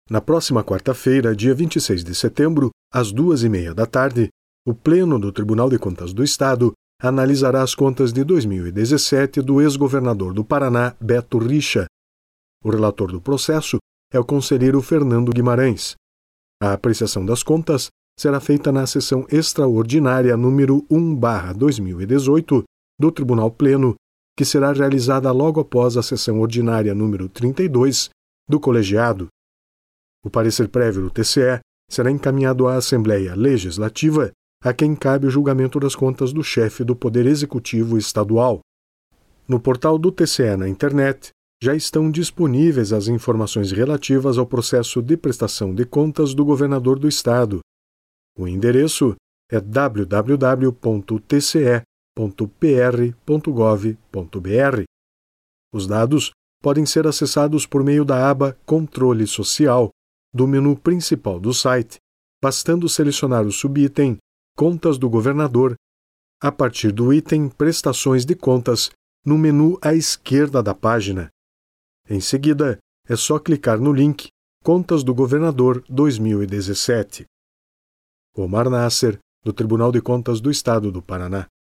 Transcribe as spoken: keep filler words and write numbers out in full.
Na próxima quarta-feira, dia vinte e seis de setembro, às duas e meia da tarde, o Pleno do Tribunal de Contas do Estado analisará as contas de dois mil e dezessete do ex-governador do Paraná, Beto Richa. O relator do processo é o conselheiro Fernando Guimarães. A apreciação das contas será feita na sessão extraordinária número um barra dois mil e dezoito do Tribunal Pleno, que será realizada logo após a sessão ordinária número trinta e dois do colegiado. O parecer prévio do T C E será encaminhado à Assembleia Legislativa, a quem cabe o julgamento das contas do chefe do Poder Executivo Estadual. No portal do T C E na internet, já estão disponíveis as informações relativas ao processo de prestação de contas do governador do estado. O endereço é w w w ponto t c e ponto p r ponto gov ponto b r. Os dados podem ser acessados por meio da aba Controle Social do menu principal do site, bastando selecionar o subitem Contas do Governador a partir do item Prestações de Contas no menu à esquerda da página. Em seguida, é só clicar no link Contas do Governador dois mil e dezessete. Omar Nasser, do Tribunal de Contas do Estado do Paraná.